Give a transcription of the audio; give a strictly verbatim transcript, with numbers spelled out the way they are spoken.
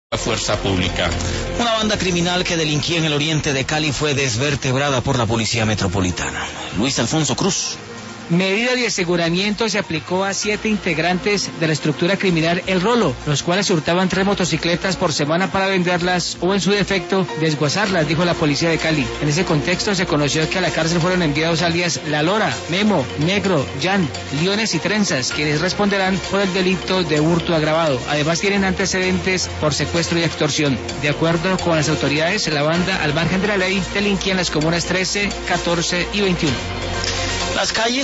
La fuerza pública. Una banda criminal que delinquía en el oriente de Cali fue desvertebrada por la Policía Metropolitana. Luis Alfonso Cruz. Medida de aseguramiento se aplicó a siete integrantes de la estructura criminal El Rolo, los cuales hurtaban tres motocicletas por semana para venderlas o, en su defecto, desguazarlas, dijo la policía de Cali. En ese contexto se conoció que a la cárcel fueron enviados alias La Lora, Memo, Negro, Jan, Liones y Trenzas, quienes responderán por el delito de hurto agravado. Además tienen antecedentes por secuestro y extorsión. De acuerdo con las autoridades, la banda, al margen de la ley, delinquía en las comunas trece, catorce y veintiuno. Las calles